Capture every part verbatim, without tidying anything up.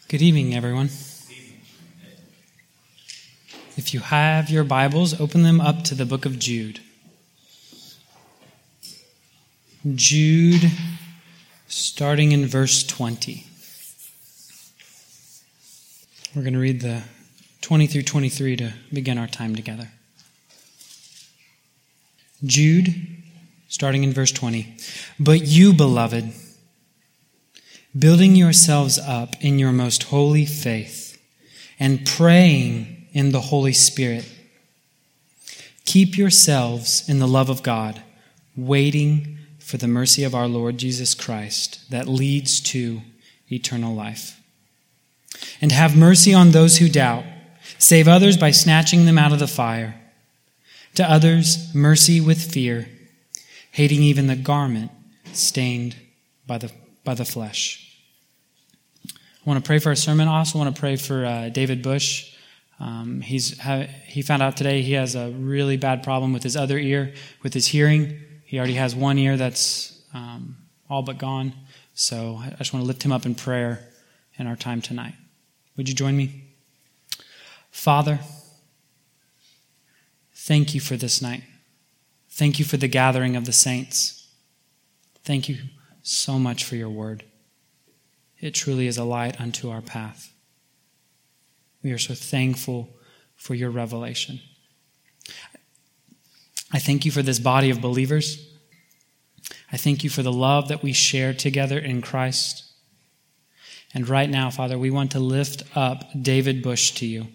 Good evening, everyone. If you have your Bibles, open them up to the book of Jude. Jude, starting in verse twenty. We're going to read the twenty through twenty-three to begin our time together. Jude, starting in verse twenty. But you, beloved, building yourselves up in your most holy faith and praying in the Holy Spirit, keep yourselves in the love of God, waiting for the mercy of our Lord Jesus Christ that leads to eternal life. And have mercy on those who doubt. Save others by snatching them out of the fire. To others, mercy with fear, hating even the garment stained by the, by the flesh. I want to pray for our sermon. I also want to pray for uh, David Bush. Um, he's ha- he found out today he has a really bad problem with his other ear, with his hearing. He already has one ear that's um, all but gone. So I just want to lift him up in prayer in our time tonight. Would you join me? Father, thank you for this night. Thank you for the gathering of the saints. Thank you so much for your word. It truly is a light unto our path. We are so thankful for your revelation. I thank you for this body of believers. I thank you for the love that we share together in Christ. And right now, Father, we want to lift up David Bush to you.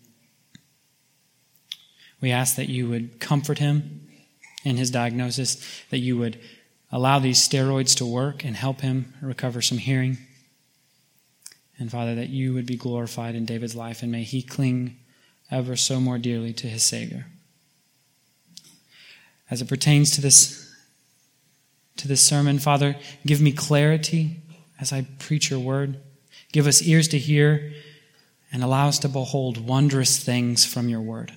We ask that you would comfort him in his diagnosis, that you would allow these steroids to work and help him recover some hearing. And Father, that you would be glorified in David's life, and may he cling ever so more dearly to his Savior. As it pertains to this, to this sermon, Father, give me clarity as I preach your word. Give us ears to hear and allow us to behold wondrous things from your word.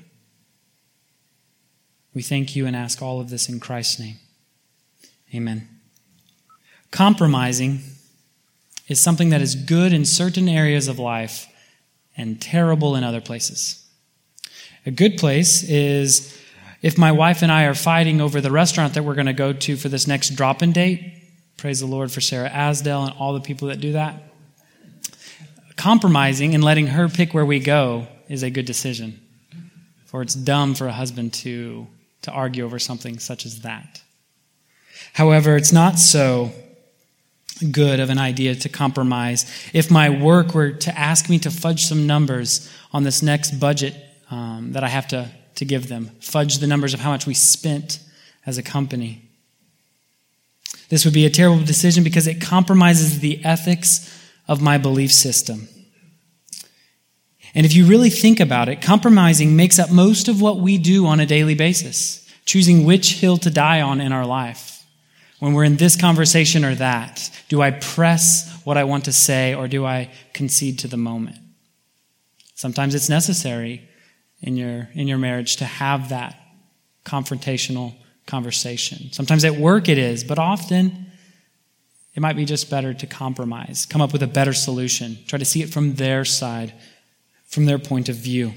We thank you and ask all of this in Christ's name. Amen. Compromising is something that is good in certain areas of life and terrible in other places. A good place is if my wife and I are fighting over the restaurant that we're going to go to for this next drop-in date. Praise the Lord for Sarah Asdell and all the people that do that. Compromising and letting her pick where we go is a good decision. For it's dumb for a husband to, to argue over something such as that. However, it's not so good of an idea to compromise. If my work were to ask me to fudge some numbers on this next budget um, that I have to, to give them, fudge the numbers of how much we spent as a company, this would be a terrible decision because it compromises the ethics of my belief system. And if you really think about it, compromising makes up most of what we do on a daily basis, choosing which hill to die on in our life. When we're in this conversation or that, do I press what I want to say or do I concede to the moment? Sometimes it's necessary in your in your marriage to have that confrontational conversation. Sometimes at work it is, but often it might be just better to compromise, come up with a better solution, try to see it from their side, from their point of view.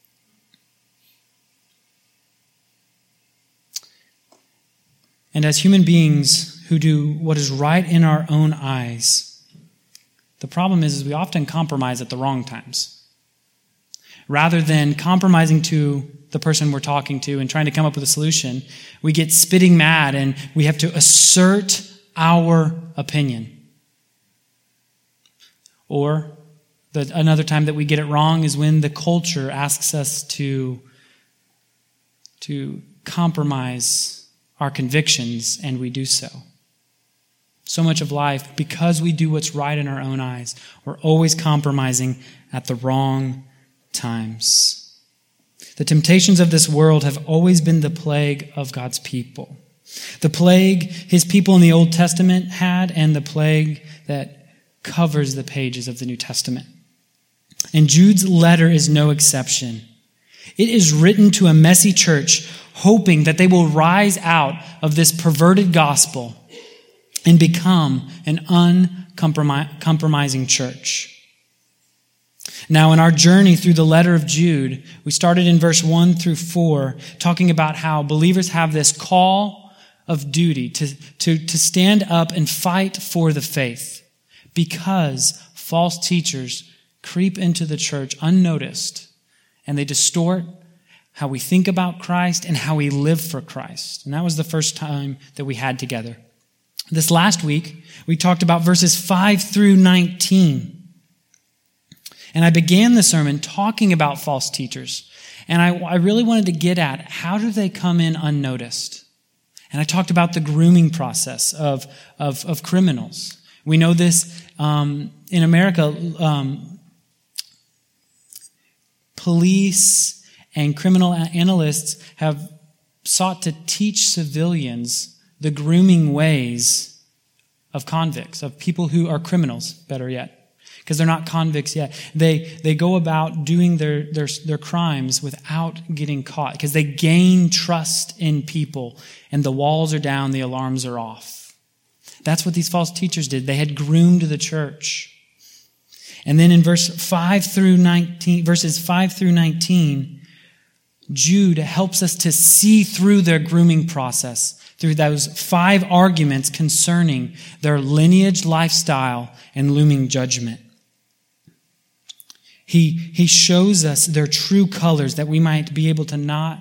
And as human beings who do what is right in our own eyes, the problem is, is we often compromise at the wrong times. Rather than compromising to the person we're talking to and trying to come up with a solution, we get spitting mad and we have to assert our opinion. Or the, another time that we get it wrong is when the culture asks us to, to compromise our convictions, and we do so. So much of life, because we do what's right in our own eyes, we're always compromising at the wrong times. The temptations of this world have always been the plague of God's people. The plague his people in the Old Testament had, and the plague that covers the pages of the New Testament. And Jude's letter is no exception. It is written to a messy church, hoping that they will rise out of this perverted gospel and become an uncompromising church. Now, in our journey through the letter of Jude, we started in verse one through four, talking about how believers have this call of duty to, to, to stand up and fight for the faith because false teachers creep into the church unnoticed and they distort how we think about Christ and how we live for Christ. And that was the first time that we had together. This last week, we talked about verses five through nineteen. And I began the sermon talking about false teachers. And I, I really wanted to get at how do they come in unnoticed? And I talked about the grooming process of, of, of criminals. We know this um, in America. Um, police and criminal analysts have sought to teach civilians the grooming ways of convicts, of people who are criminals, better yet. Because they're not convicts yet. They they go about doing their, their, their crimes without getting caught. Because they gain trust in people. And the walls are down, the alarms are off. That's what these false teachers did. They had groomed the church. And then in verse five through nineteen, verses five through nineteen, Jude helps us to see through their grooming process, through those five arguments concerning their lineage, lifestyle, and looming judgment. He, he shows us their true colors that we might be able to not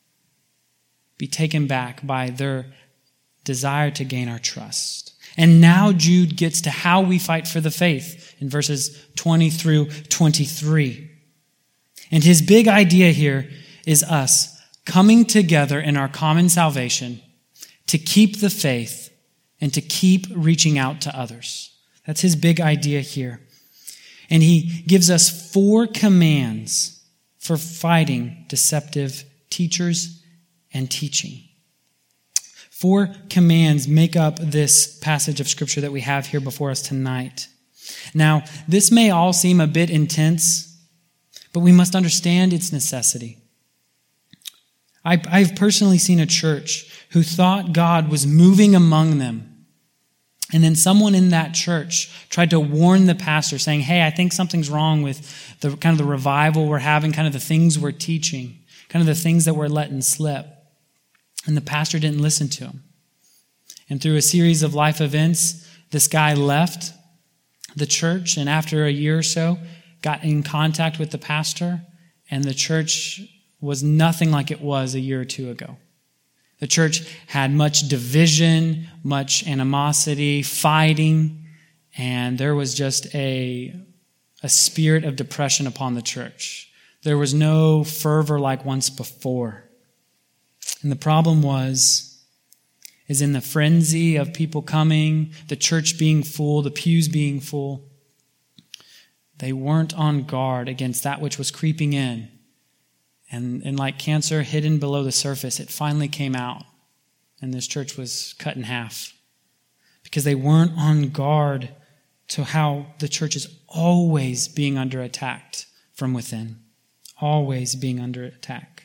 be taken back by their desire to gain our trust. And now Jude gets to how we fight for the faith in verses twenty through twenty-three. And his big idea here is us coming together in our common salvation to keep the faith and to keep reaching out to others. That's his big idea here. And he gives us four commands for fighting deceptive teachers and teaching. Four commands make up this passage of Scripture that we have here before us tonight. Now, this may all seem a bit intense, but we must understand its necessity. I, I've personally seen a church who thought God was moving among them. And then someone in that church tried to warn the pastor saying, hey, I think something's wrong with the kind of the revival we're having, kind of the things we're teaching, kind of the things that we're letting slip. And the pastor didn't listen to him. And through a series of life events, this guy left the church, and after a year or so, got in contact with the pastor, and the church was nothing like it was a year or two ago. The church had much division, much animosity, fighting, and there was just a, a spirit of depression upon the church. There was no fervor like once before. And the problem was, is in the frenzy of people coming, the church being full, the pews being full, they weren't on guard against that which was creeping in. And, and like cancer hidden below the surface, it finally came out. And this church was cut in half. Because they weren't on guard to how the church is always being under attack from within. Always being under attack.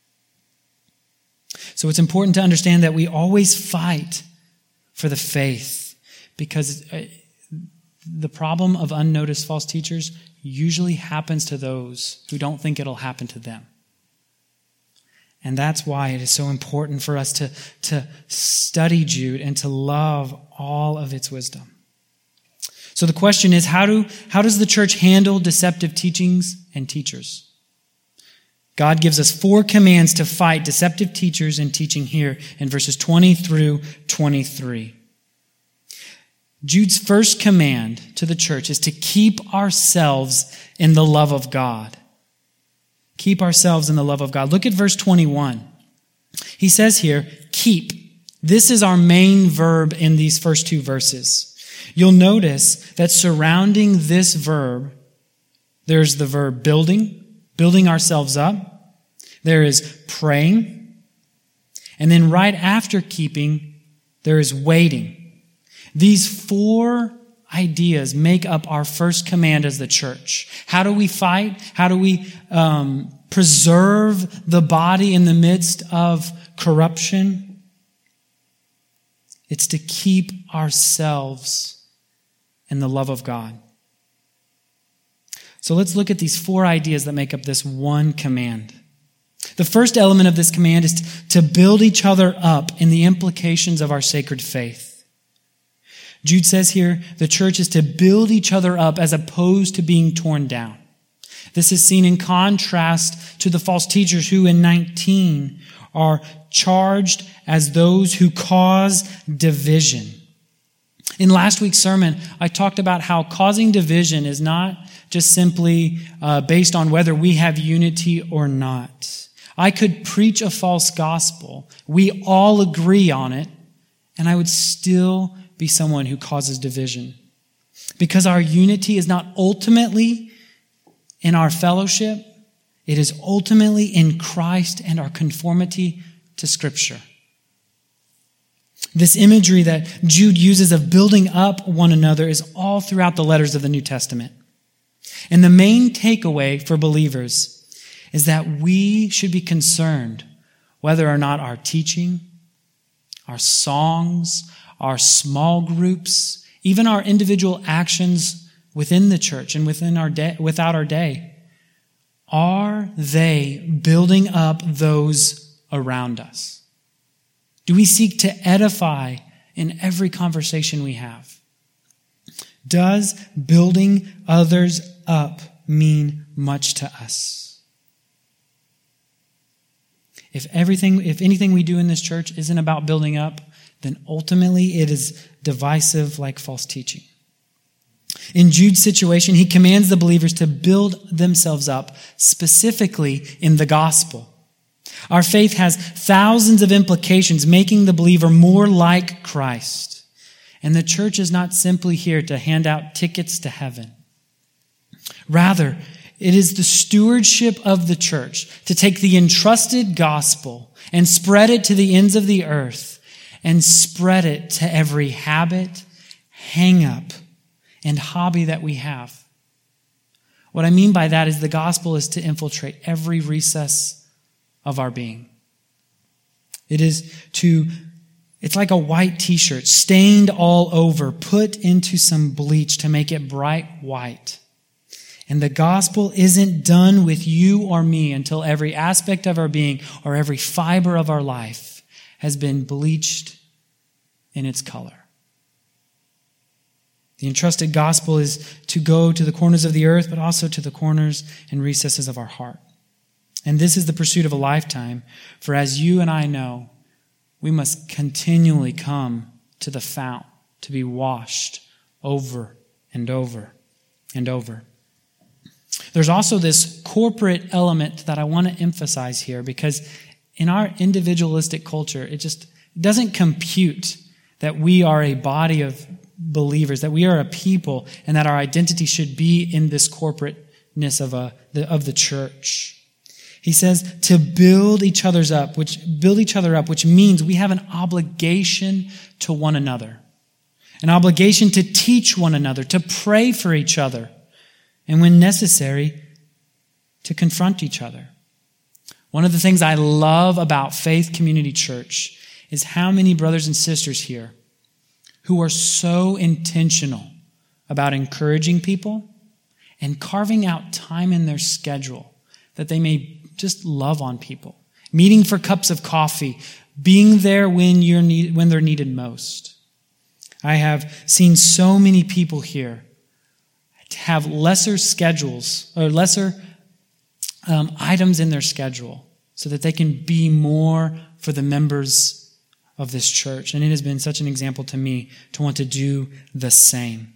So it's important to understand that we always fight for the faith. Because the problem of unnoticed false teachers usually happens to those who don't think it'll happen to them. And that's why it is so important for us to, to study Jude and to love all of its wisdom. So the question is, how do how does the church handle deceptive teachings and teachers? God gives us four commands to fight deceptive teachers and teaching here in verses twenty through twenty-three. Jude's first command to the church is to keep ourselves in the love of God. Keep ourselves in the love of God. Look at verse twenty-one. He says here, keep. This is our main verb in these first two verses. You'll notice that surrounding this verb, there's the verb building, building ourselves up. There is praying. And then right after keeping, there is waiting. These four ideas make up our first command as the church. How do we fight? How do we um, preserve the body in the midst of corruption? It's to keep ourselves in the love of God. So let's look at these four ideas that make up this one command. The first element of this command is to build each other up in the implications of our sacred faith. Jude says here, the church is to build each other up as opposed to being torn down. This is seen in contrast to the false teachers who in nineteen are charged as those who cause division. In last week's sermon, I talked about how causing division is not just simply uh, based on whether we have unity or not. I could preach a false gospel, we all agree on it, and I would still be someone who causes division. Because our unity is not ultimately in our fellowship, it is ultimately in Christ and our conformity to Scripture. This imagery that Jude uses of building up one another is all throughout the letters of the New Testament. And the main takeaway for believers is that we should be concerned whether or not our teaching, our songs, our small groups, even our individual actions within the church and within our day, without our day, are they building up those around us? Do we seek to edify in every conversation we have? Does building others up mean much to us? If everything, if anything we do in this church isn't about building up, then ultimately it is divisive like false teaching. In Jude's situation, he commands the believers to build themselves up specifically in the gospel. Our faith has thousands of implications, making the believer more like Christ. And the church is not simply here to hand out tickets to heaven. Rather, it is the stewardship of the church to take the entrusted gospel and spread it to the ends of the earth and spread it to every habit, hang-up, and hobby that we have. What I mean by that is the gospel is to infiltrate every recess of our being. It is to, it's like a white t-shirt stained all over, put into some bleach to make it bright white. And the gospel isn't done with you or me until every aspect of our being or every fiber of our life has been bleached in its color. The entrusted gospel is to go to the corners of the earth, but also to the corners and recesses of our heart. And this is the pursuit of a lifetime, for as you and I know, we must continually come to the fount to be washed over and over and over. There's also this corporate element that I want to emphasize here, because in our individualistic culture, it just doesn't compute that we are a body of believers, that we are a people, and that our identity should be in this corporateness of a of the church. He says to build each other's up, which build each other up, which means we have an obligation to one another, an obligation to teach one another, to pray for each other, and when necessary, to confront each other. One of the things I love about Faith Community Church is how many brothers and sisters here who are so intentional about encouraging people and carving out time in their schedule that they may just love on people, meeting for cups of coffee, being there when you're need, when they're needed most. I have seen so many people here have lesser schedules or lesser um, items in their schedule so that they can be more for the members of this church. And it has been such an example to me to want to do the same.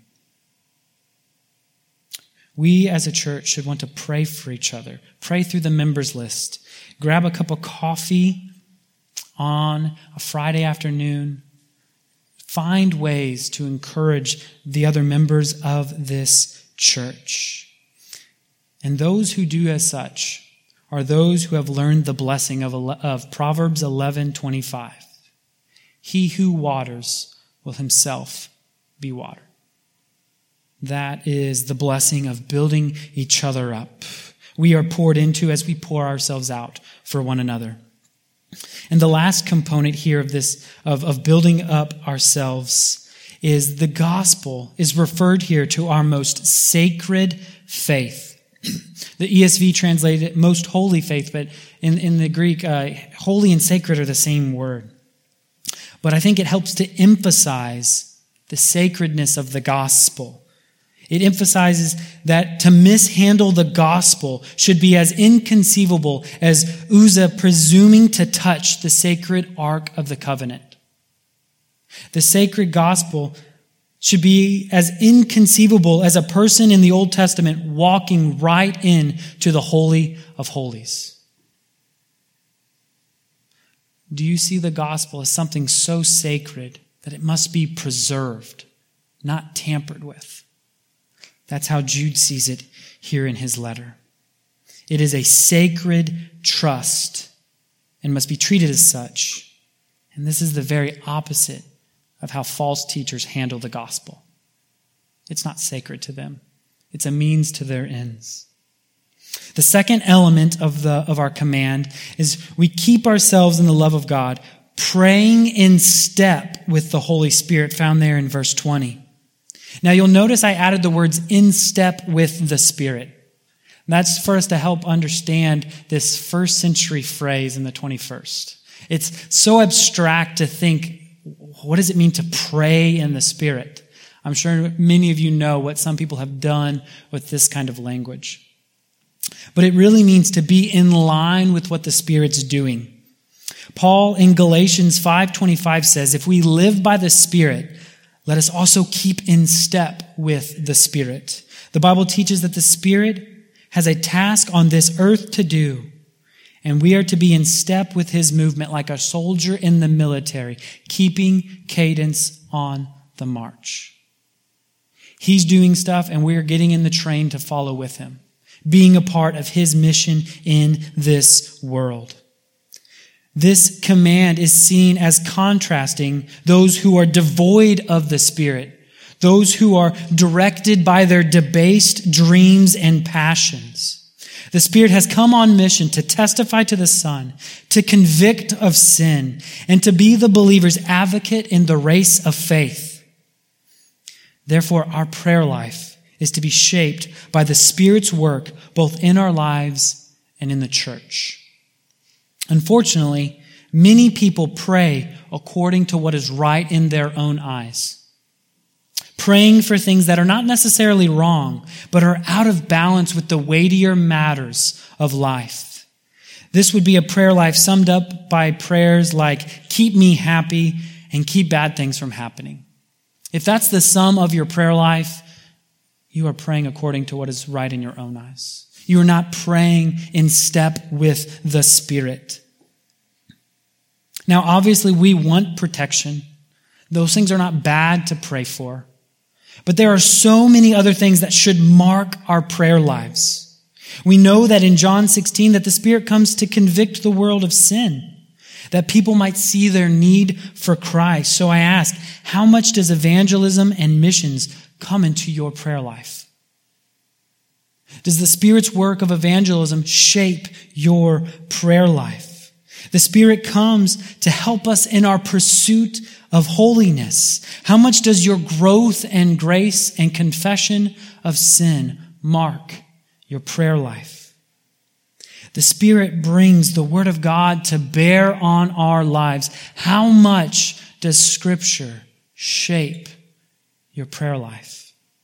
We as a church should want to pray for each other. Pray through the members list. Grab a cup of coffee on a Friday afternoon. Find ways to encourage the other members of this church. And those who do as such are those who have learned the blessing of, of Proverbs eleven twenty-five. He who waters will himself be watered. That is the blessing of building each other up. We are poured into as we pour ourselves out for one another. And the last component here of this, of, of building up ourselves, is the gospel is referred here to our most sacred faith. The E S V translated it most holy faith, but in, in the Greek, uh, holy and sacred are the same word. But I think it helps to emphasize the sacredness of the gospel. It emphasizes that to mishandle the gospel should be as inconceivable as Uzzah presuming to touch the sacred Ark of the Covenant. The sacred gospel should be as inconceivable as a person in the Old Testament walking right in to the Holy of Holies. Do you see the gospel as something so sacred that it must be preserved, not tampered with? That's how Jude sees it here in his letter. It is a sacred trust and must be treated as such. And this is the very opposite of how false teachers handle the gospel. It's not sacred to them. It's a means to their ends. The second element of the of our command is we keep ourselves in the love of God, praying in step with the Holy Spirit, found there in verse twenty. Now you'll notice I added the words in step with the Spirit. That's for us to help understand this first century phrase in the twenty-first. It's so abstract to think, what does it mean to pray in the Spirit? I'm sure many of you know what some people have done with this kind of language. But it really means to be in line with what the Spirit's doing. Paul in Galatians five twenty-five says, if we live by the Spirit, let us also keep in step with the Spirit. The Bible teaches that the Spirit has a task on this earth to do, and we are to be in step with his movement like a soldier in the military, keeping cadence on the march. He's doing stuff, and we're getting in the train to follow with him, being a part of his mission in this world. This command is seen as contrasting those who are devoid of the Spirit, those who are directed by their debased dreams and passions. The Spirit has come on mission to testify to the Son, to convict of sin, and to be the believer's advocate in the race of faith. Therefore, our prayer life is to be shaped by the Spirit's work both in our lives and in the church. Unfortunately, many people pray according to what is right in their own eyes, praying for things that are not necessarily wrong, but are out of balance with the weightier matters of life. This would be a prayer life summed up by prayers like, keep me happy and keep bad things from happening. If that's the sum of your prayer life, you are praying according to what is right in your own eyes. You are not praying in step with the Spirit. Now, obviously, we want protection. Those things are not bad to pray for. But there are so many other things that should mark our prayer lives. We know that in John sixteen that the Spirit comes to convict the world of sin, that people might see their need for Christ. So I ask, how much does evangelism and missions come into your prayer life? Does the Spirit's work of evangelism shape your prayer life? The Spirit comes to help us in our pursuit of holiness. How much does your growth and grace and confession of sin mark your prayer life? The Spirit brings the Word of God to bear on our lives. How much does Scripture shape your prayer life?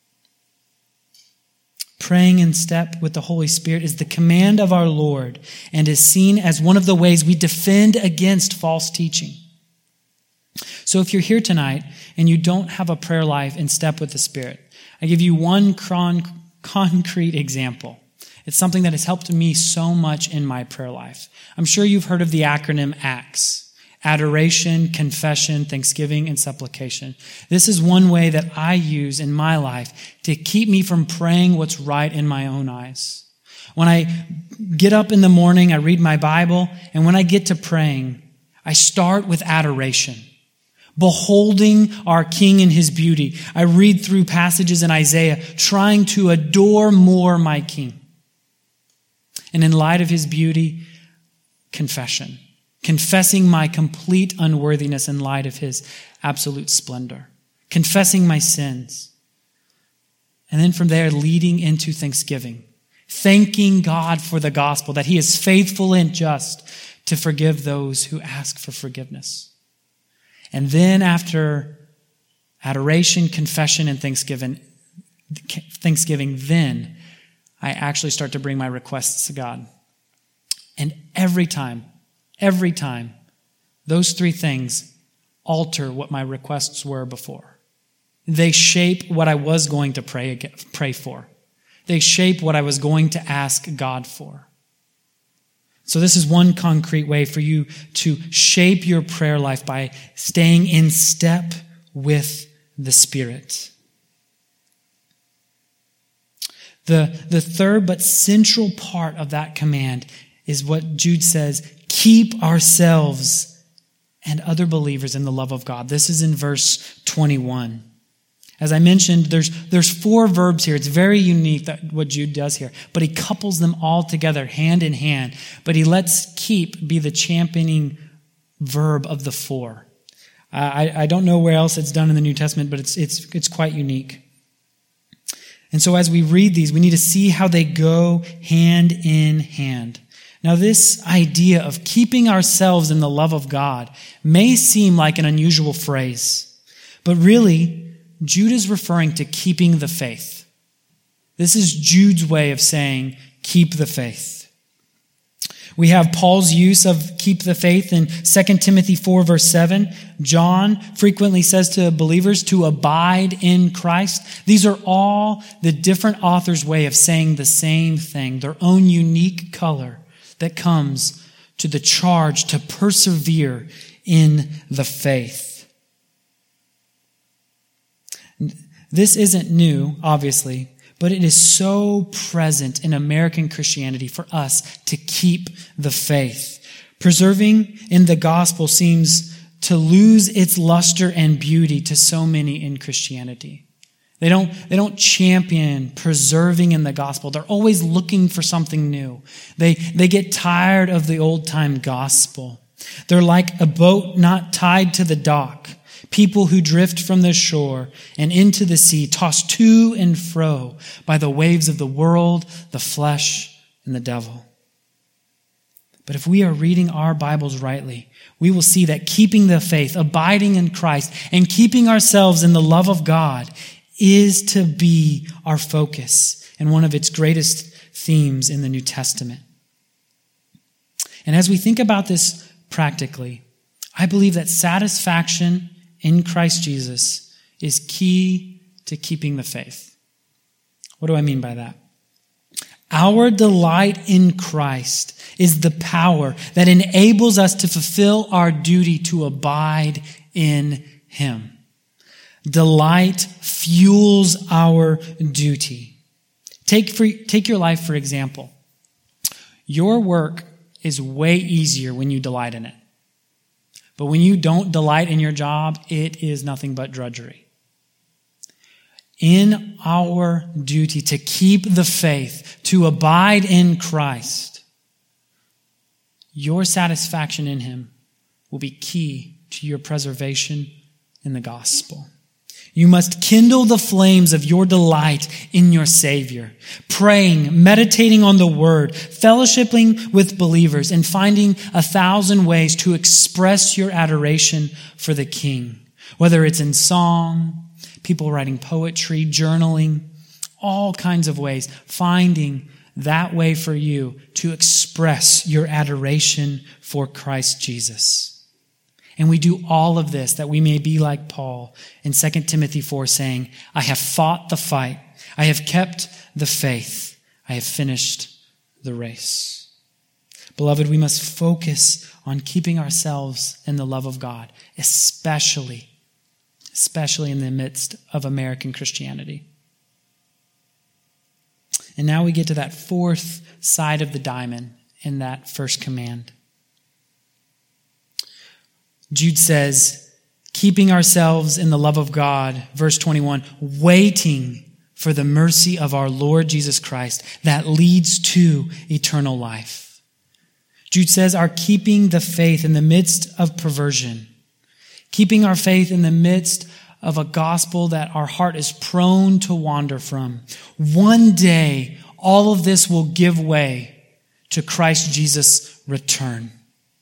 Praying in step with the Holy Spirit is the command of our Lord and is seen as one of the ways we defend against false teaching. So if you're here tonight and you don't have a prayer life in step with the Spirit, I give you one con- concrete example. It's something that has helped me so much in my prayer life. I'm sure you've heard of the acronym ACTS. Adoration, confession, thanksgiving, and supplication. This is one way that I use in my life to keep me from praying what's right in my own eyes. When I get up in the morning, I read my Bible, and when I get to praying, I start with adoration. Beholding our King in his beauty. I read through passages in Isaiah, trying to adore more my King. And in light of his beauty, confession. Confessing my complete unworthiness in light of his absolute splendor. Confessing my sins. And then from there, leading into thanksgiving. thanking God for the gospel, that he is faithful and just to forgive those who ask for forgiveness. And then after adoration, confession, and thanksgiving, thanksgiving, then I actually start to bring my requests to God. And every time, every time, those three things alter what my requests were before. They shape what I was going to pray, pray for. They shape what I was going to ask God for. So this is one concrete way for you to shape your prayer life, by staying in step with the Spirit. The, the third but central part of that command is what Jude says: keep ourselves and other believers in the love of God. This is in verse twenty-one. As I mentioned, there's, there's four verbs here. It's very unique that what Jude does here. But he couples them all together, hand in hand. But he lets keep be the championing verb of the four. Uh, I, I don't know where else it's done in the New Testament, but it's, it's, it's quite unique. And so as we read these, we need to see how they go hand in hand. Now, this idea of keeping ourselves in the love of God may seem like an unusual phrase, but really, Jude is referring to keeping the faith. This is Jude's way of saying, keep the faith. We have Paul's use of keep the faith in Second Timothy four, verse seven. John frequently says to believers to abide in Christ. These are all the different authors' way of saying the same thing, their own unique color that comes to the charge to persevere in the faith. This isn't new, obviously, but it is so present in American Christianity for us to keep the faith. Preserving in the gospel seems to lose its luster and beauty to so many in Christianity. They don't, they don't champion preserving in the gospel. They're always looking for something new. They, they get tired of the old-time gospel. They're like a boat not tied to the dock. People who drift from the shore and into the sea, tossed to and fro by the waves of the world, the flesh, and the devil. But if we are reading our Bibles rightly, we will see that keeping the faith, abiding in Christ, and keeping ourselves in the love of God is to be our focus and one of its greatest themes in the New Testament. And as we think about this practically, I believe that satisfaction in Christ Jesus is key to keeping the faith. What do I mean by that? Our delight in Christ is the power that enables us to fulfill our duty to abide in Him. Delight fuels our duty. Take, for, take your life, for example. Your work is way easier when you delight in it. But when you don't delight in your job, it is nothing but drudgery. In our duty to keep the faith, to abide in Christ, your satisfaction in Him will be key to your preservation in the gospel. You must kindle the flames of your delight in your Savior, praying, meditating on the Word, fellowshipping with believers, and finding a thousand ways to express your adoration for the King. Whether it's in song, people writing poetry, journaling, all kinds of ways, finding that way for you to express your adoration for Christ Jesus. And we do all of this that we may be like Paul in Second Timothy four, saying, I have fought the fight. I have kept the faith. I have finished the race. Beloved, we must focus on keeping ourselves in the love of God, especially, especially in the midst of American Christianity. And now we get to that fourth side of the diamond in that first command. Jude says, keeping ourselves in the love of God, verse twenty-one, waiting for the mercy of our Lord Jesus Christ that leads to eternal life. Jude says, our keeping the faith in the midst of perversion, keeping our faith in the midst of a gospel that our heart is prone to wander from. One day, all of this will give way to Christ Jesus' return.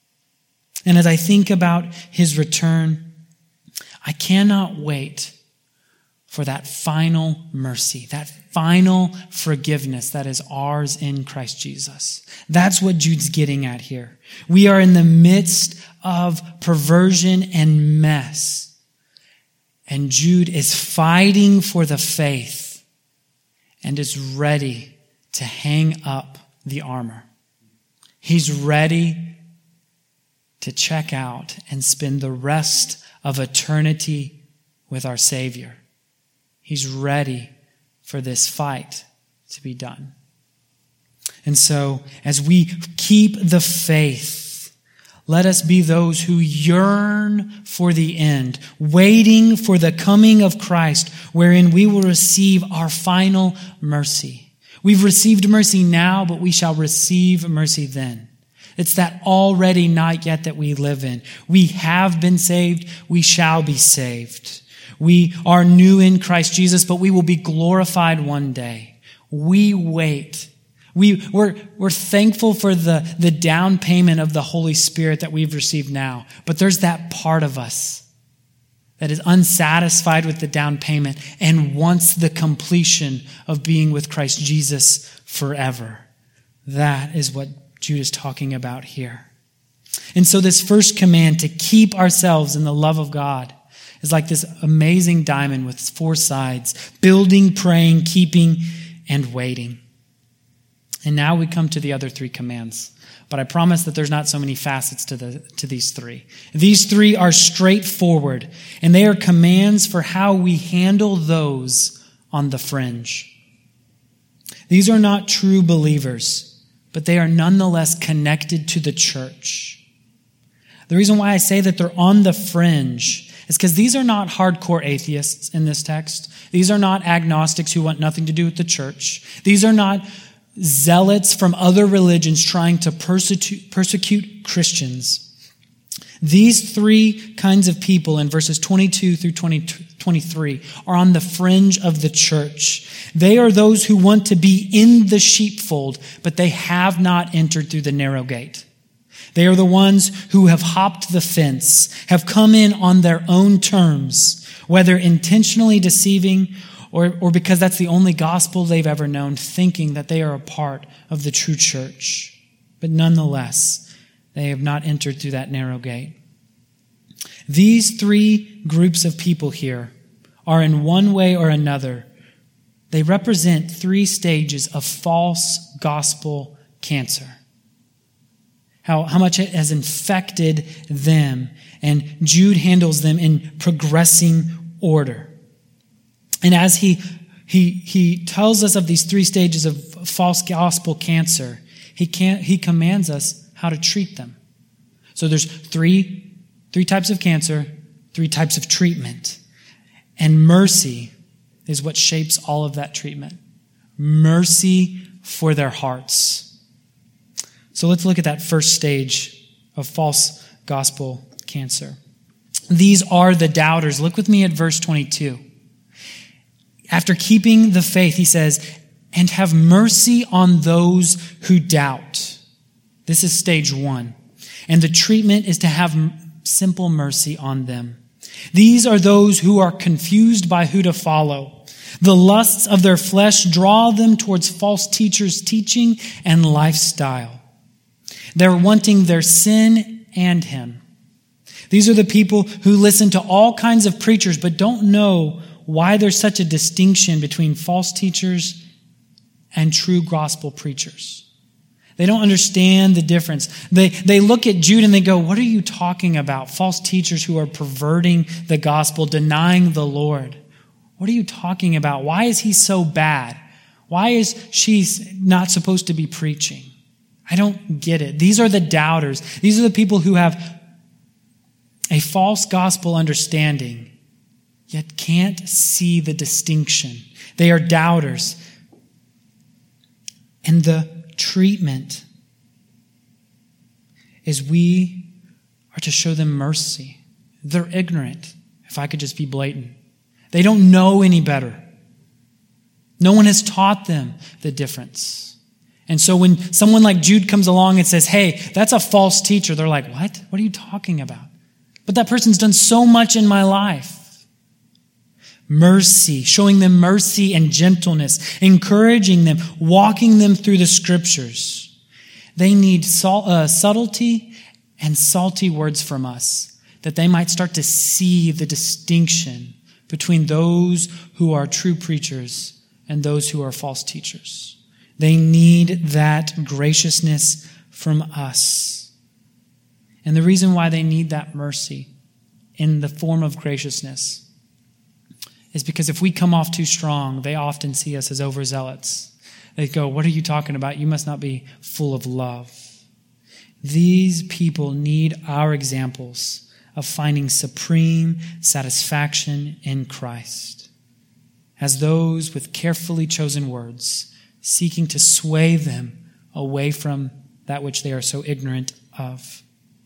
And as I think about his return, I cannot wait for that final mercy, that final forgiveness that is ours in Christ Jesus. That's what Jude's getting at here. We are in the midst of perversion and mess. And Jude is fighting for the faith and is ready to hang up the armor. He's ready to check out and spend the rest of eternity with our Savior. He's ready for this fight to be done. And so, as we keep the faith, let us be those who yearn for the end, waiting for the coming of Christ, wherein we will receive our final mercy. We've received mercy now, but we shall receive mercy then. It's that already not yet that we live in. We have been saved, we shall be saved. We are new in Christ Jesus, but we will be glorified one day. We wait. We, we're, we're thankful for the, the down payment of the Holy Spirit that we've received now. But there's that part of us that is unsatisfied with the down payment and wants the completion of being with Christ Jesus forever. That is what Jude is talking about here. And so this first command to keep ourselves in the love of God is like this amazing diamond with four sides: building, praying, keeping, and waiting. And now we come to the other three commands. But I promise that there's not so many facets to the to these three. These three are straightforward, and they are commands for how we handle those on the fringe. These are not true believers, but they are nonetheless connected to the church. The reason why I say that they're on the fringe is because these are not hardcore atheists in this text. These are not agnostics who want nothing to do with the church. These are not zealots from other religions trying to persecute, persecute Christians. These three kinds of people in verses twenty-two through twenty-three are on the fringe of the church. They are those who want to be in the sheepfold, but they have not entered through the narrow gate. They are the ones who have hopped the fence, have come in on their own terms, whether intentionally deceiving or, or because that's the only gospel they've ever known, thinking that they are a part of the true church. But nonetheless, they have not entered through that narrow gate. These three groups of people here are in one way or another, they represent three stages of false gospel cancer. How, how much it has infected them. And Jude handles them in progressing order. And as he, he, he tells us of these three stages of false gospel cancer, he, can't, he commands us how to treat them. So there's three, three types of cancer, three types of treatment. And mercy is what shapes all of that treatment. Mercy for their hearts. So let's look at that first stage of false gospel cancer. These are the doubters. Look with me at verse twenty-two. After keeping the faith, he says, and have mercy on those who doubt. This is stage one. And the treatment is to have simple mercy on them. These are those who are confused by who to follow. The lusts of their flesh draw them towards false teachers' teaching and lifestyle. They're wanting their sin and him. These are the people who listen to all kinds of preachers but don't know why there's such a distinction between false teachers and true gospel preachers. They don't understand the difference. They, they look at Jude and they go, what are you talking about? False teachers who are perverting the gospel, denying the Lord. What are you talking about? Why is he so bad? Why is she not supposed to be preaching? I don't get it. These are the doubters. These are the people who have a false gospel understanding, yet can't see the distinction. They are doubters. And the treatment is we are to show them mercy. They're ignorant, if I could just be blatant. They don't know any better. No one has taught them the difference. And so when someone like Jude comes along and says, hey, that's a false teacher, they're like, what? What are you talking about? But that person's done so much in my life. Mercy, showing them mercy and gentleness, encouraging them, walking them through the scriptures. They need sol- uh, subtlety and salty words from us, that they might start to see the distinction between those who are true preachers and those who are false teachers. They need that graciousness from us. And the reason why they need that mercy in the form of graciousness is because if we come off too strong, they often see us as overzealots. They go, what are you talking about? You must not be full of love. These people need our examples of finding supreme satisfaction in Christ, as those with carefully chosen words, seeking to sway them away from that which they are so ignorant of.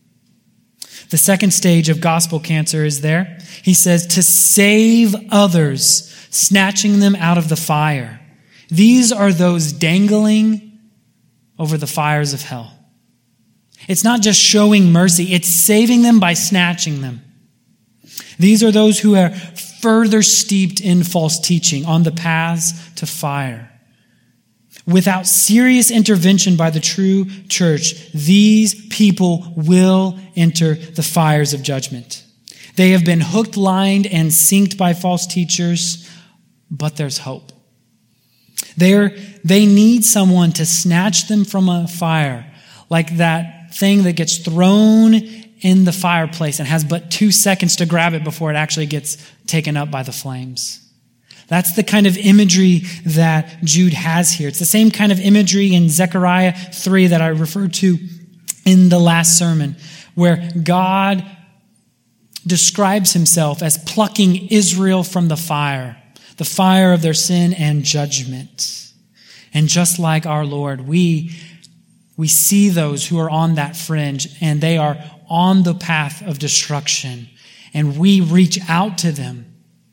The second stage of gospel cancer is there. He says, to save others, snatching them out of the fire. These are those dangling over the fires of hell. It's not just showing mercy, it's saving them by snatching them. These are those who are further steeped in false teaching on the paths to fire. Without serious intervention by the true church, these people will enter the fires of judgment. They have been hooked, lined, and sinked by false teachers, but there's hope. They're, they need someone to snatch them from a fire, like that thing that gets thrown in the fireplace and has but two seconds to grab it before it actually gets taken up by the flames. That's the kind of imagery that Jude has here. It's the same kind of imagery in Zechariah three that I referred to in the last sermon, where God describes himself as plucking Israel from the fire, the fire of their sin and judgment. And just like our Lord, we, we see those who are on that fringe, and they are on the path of destruction, and we reach out to them,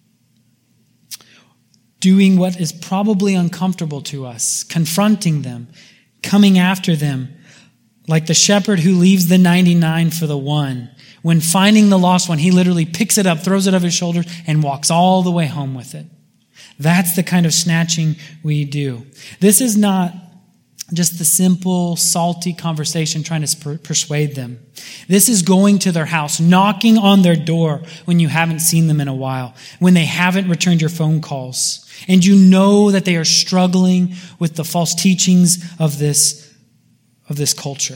doing what is probably uncomfortable to us, confronting them, coming after them, like the shepherd who leaves the ninety-nine for the one. When finding the lost one, he literally picks it up, throws it off his shoulders, and walks all the way home with it. That's the kind of snatching we do. This is not just the simple, salty conversation trying to persuade them. This is going to their house, knocking on their door when you haven't seen them in a while, when they haven't returned your phone calls, and you know that they are struggling with the false teachings of this, of this culture.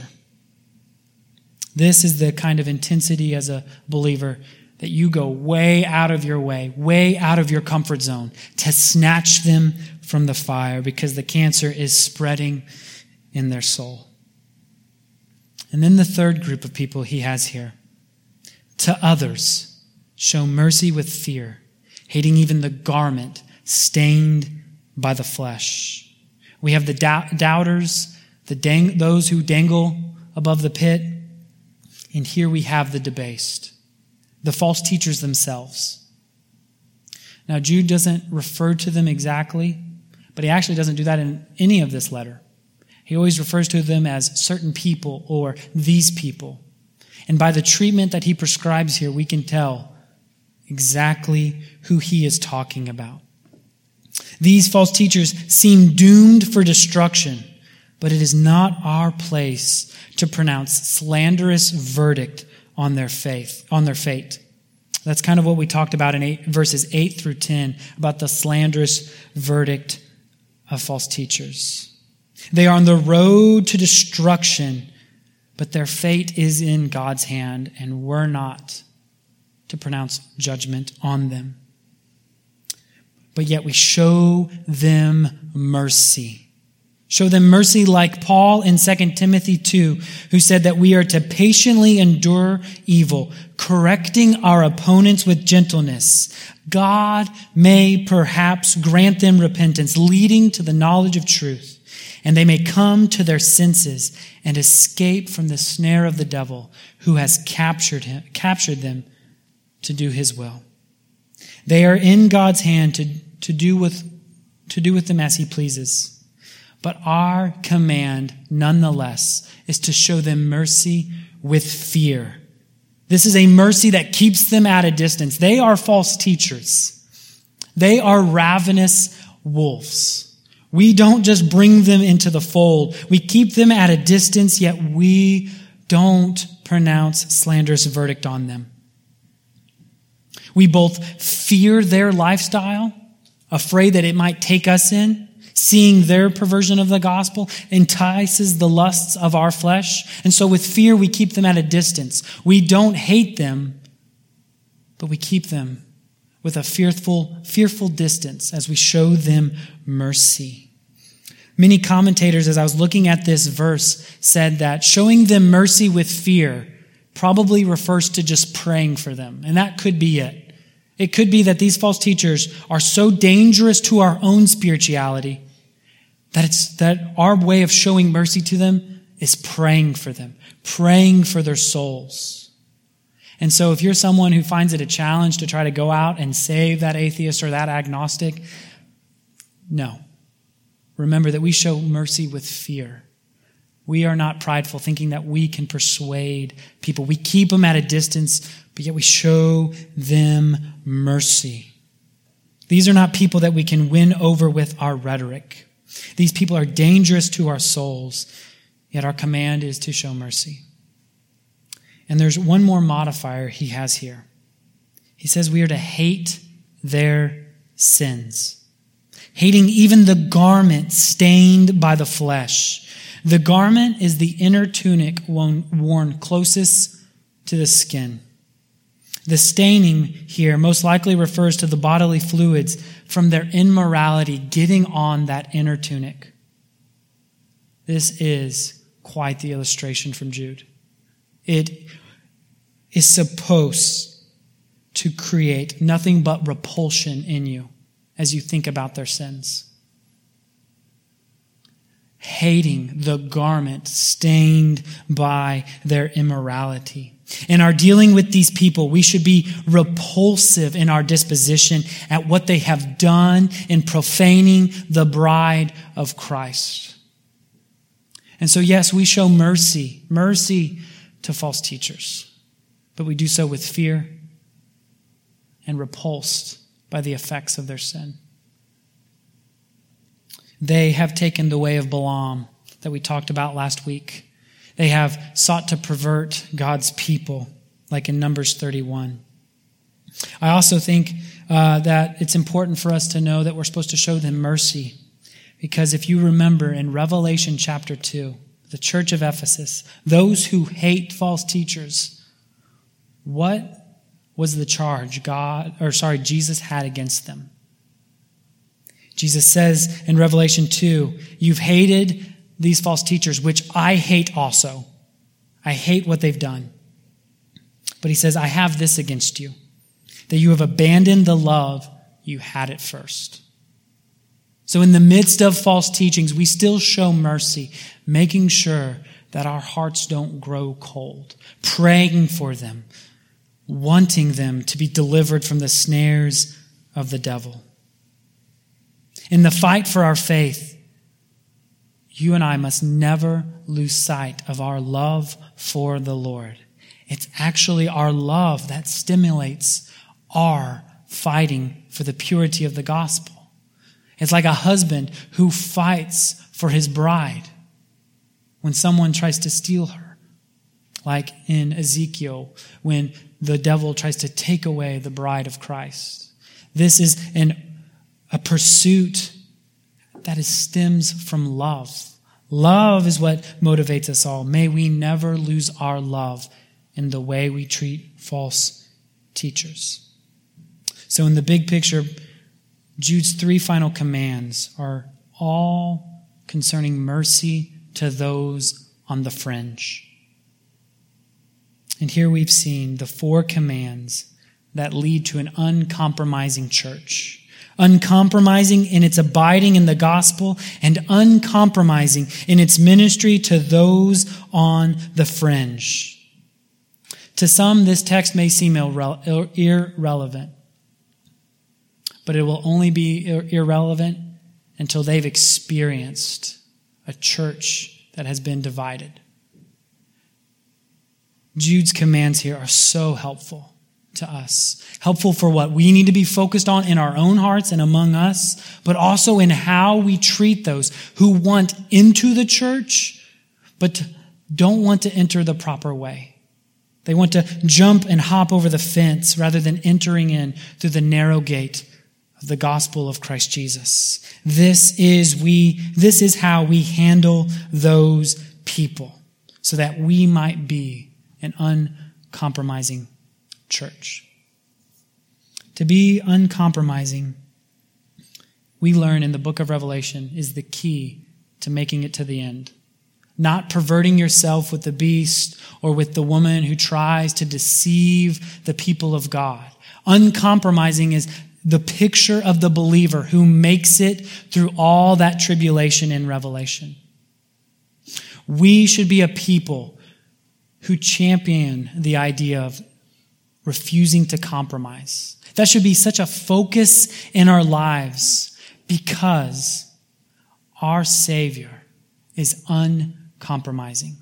This is the kind of intensity as a believer that you go way out of your way, way out of your comfort zone to snatch them from the fire, because the cancer is spreading in their soul. And then the third group of people he has here. To others, show mercy with fear, hating even the garment stained by the flesh. We have the doubt- doubters, the dang- those who dangle above the pit, and here we have the debased, the false teachers themselves. Now, Jude doesn't refer to them exactly, but he actually doesn't do that in any of this letter. He always refers to them as certain people or these people. And by the treatment that he prescribes here, we can tell exactly who he is talking about. These false teachers seem doomed for destruction, but it is not our place to pronounce slanderous verdict on their faith, on their fate. That's kind of what we talked about in eight, verses eight through ten, about the slanderous verdict of false teachers. They are on the road to destruction, but their fate is in God's hand, and we're not to pronounce judgment on them. But yet we show them mercy. Show them mercy like Paul in Second Timothy two, who said that we are to patiently endure evil, correcting our opponents with gentleness. God may perhaps grant them repentance, leading to the knowledge of truth, and they may come to their senses and escape from the snare of the devil, who has captured him, captured them to do his will. They are in God's hand to, to do with to do with them as he pleases. But our command, nonetheless, is to show them mercy with fear. This is a mercy that keeps them at a distance. They are false teachers. They are ravenous wolves. We don't just bring them into the fold. We keep them at a distance, yet we don't pronounce slanderous verdict on them. We both fear their lifestyle, afraid that it might take us in. Seeing their perversion of the gospel entices the lusts of our flesh. And so with fear, we keep them at a distance. We don't hate them, but we keep them with a fearful, fearful distance as we show them mercy. Many commentators, as I was looking at this verse, said that showing them mercy with fear probably refers to just praying for them. And that could be it. It could be that these false teachers are so dangerous to our own spirituality that it's that our way of showing mercy to them is praying for them, praying for their souls. And so if you're someone who finds it a challenge to try to go out and save that atheist or that agnostic, no. Remember that we show mercy with fear. We are not prideful, thinking that we can persuade people. We keep them at a distance, but yet we show them mercy. These are not people that we can win over with our rhetoric. These people are dangerous to our souls, yet our command is to show mercy. And there's one more modifier he has here. He says we are to hate their sins. Hating even the garment stained by the flesh. The garment is the inner tunic worn closest to the skin. The staining here most likely refers to the bodily fluids from their immorality getting on that inner tunic. This is quite the illustration from Jude. It is supposed to create nothing but repulsion in you as you think about their sins. Hating the garment stained by their immorality. In our dealing with these people, we should be repulsive in our disposition at what they have done in profaning the bride of Christ. And so, yes, we show mercy, mercy to false teachers, but we do so with fear and repulsed by the effects of their sin. They have taken the way of Balaam that we talked about last week. They have sought to pervert God's people, like in Numbers thirty-one. I also think uh, that it's important for us to know that we're supposed to show them mercy. Because if you remember in Revelation chapter two, the church of Ephesus, those who hate false teachers, what was the charge God, or sorry, Jesus had against them? Jesus says in Revelation two, you've hated these false teachers, which I hate also. I hate what they've done. But he says, I have this against you, that you have abandoned the love you had at first. So in the midst of false teachings, we still show mercy, making sure that our hearts don't grow cold, praying for them, wanting them to be delivered from the snares of the devil. In the fight for our faith, you and I must never lose sight of our love for the Lord. It's actually our love that stimulates our fighting for the purity of the gospel. It's like a husband who fights for his bride when someone tries to steal her. Like in Ezekiel, when the devil tries to take away the bride of Christ. This is an, a pursuit that is, stems from love. Love is what motivates us all. May we never lose our love in the way we treat false teachers. So in the big picture, Jude's three final commands are all concerning mercy to those on the fringe. And here we've seen the four commands that lead to an uncompromising church. Uncompromising in its abiding in the gospel and uncompromising in its ministry to those on the fringe. To some, this text may seem irre- irrelevant, but it will only be ir- irrelevant until they've experienced a church that has been divided. Jude's commands here are so helpful to us. Helpful for what we need to be focused on in our own hearts and among us, but also in how we treat those who want into the church, but don't want to enter the proper way. They want to jump and hop over the fence rather than entering in through the narrow gate of the gospel of Christ Jesus. This is we, this is how we handle those people so that we might be an uncompromising church. To be uncompromising, we learn in the book of Revelation, is the key to making it to the end. Not perverting yourself with the beast or with the woman who tries to deceive the people of God. Uncompromising is the picture of the believer who makes it through all that tribulation in Revelation. We should be a people who champion the idea of refusing to compromise. That should be such a focus in our lives because our Savior is uncompromising.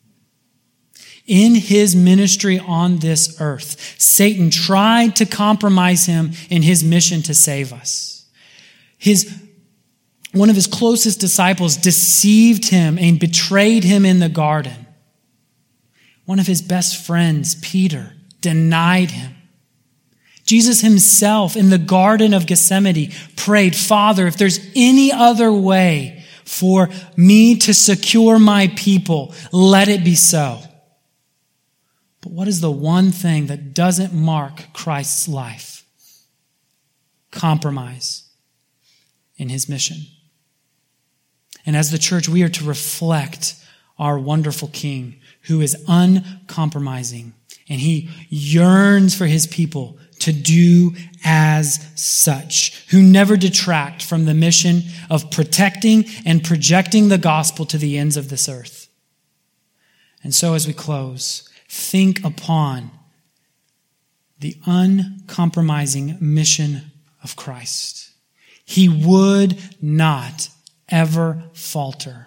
In his ministry on this earth, Satan tried to compromise him in his mission to save us. His, one of his closest disciples deceived him and betrayed him in the garden. One of his best friends, Peter, denied him. Jesus himself in the Garden of Gethsemane prayed, Father, if there's any other way for me to secure my people, let it be so. But what is the one thing that doesn't mark Christ's life? Compromise in his mission. And as the church, we are to reflect our wonderful King who is uncompromising, and he yearns for his people to do as such, who never detract from the mission of protecting and projecting the gospel to the ends of this earth. And so as we close, think upon the uncompromising mission of Christ. He would not ever falter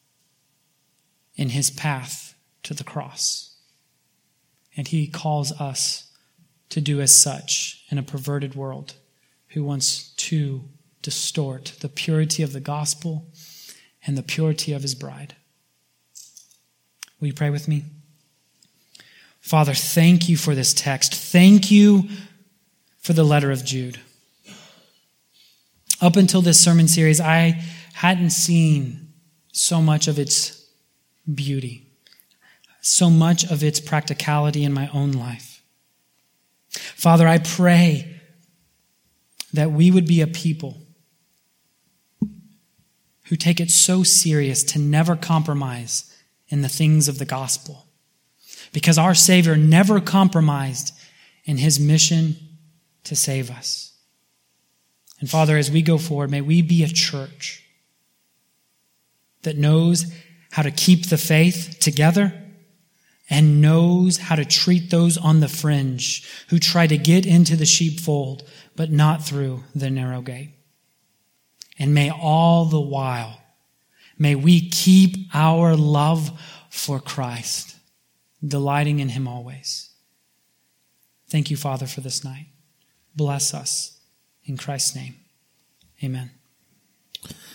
in his path to the cross. And he calls us to do as such in a perverted world who wants to distort the purity of the gospel and the purity of his bride. Will you pray with me? Father, thank you for this text. Thank you for the letter of Jude. Up until this sermon series, I hadn't seen so much of its beauty, so much of its practicality in my own life. Father, I pray that we would be a people who take it so serious to never compromise in the things of the gospel. Because our Savior never compromised in his mission to save us. And Father, as we go forward, may we be a church that knows how to keep the faith together and knows how to treat those on the fringe who try to get into the sheepfold, but not through the narrow gate. And may all the while, may we keep our love for Christ, delighting in him always. Thank you, Father, for this night. Bless us. In Christ's name, amen.